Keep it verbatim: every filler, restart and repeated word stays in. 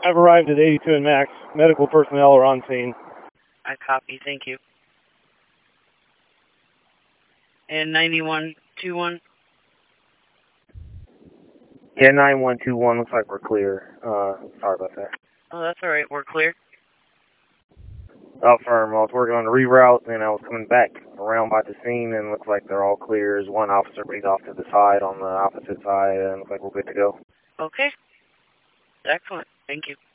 I've arrived at eighty-two and Max. Medical personnel are on scene. I copy, thank you. And ninety-one twenty-one? Yeah, nine one two one, looks like we're clear. Uh, sorry about that. Oh, that's alright, we're clear. Oh, firm. I was working on the reroute, and I was coming back around by the scene, and looks like they're all clear. There's one officer, but he's off to the side on the opposite side, and looks like we're good to go. Okay. Excellent. Thank you.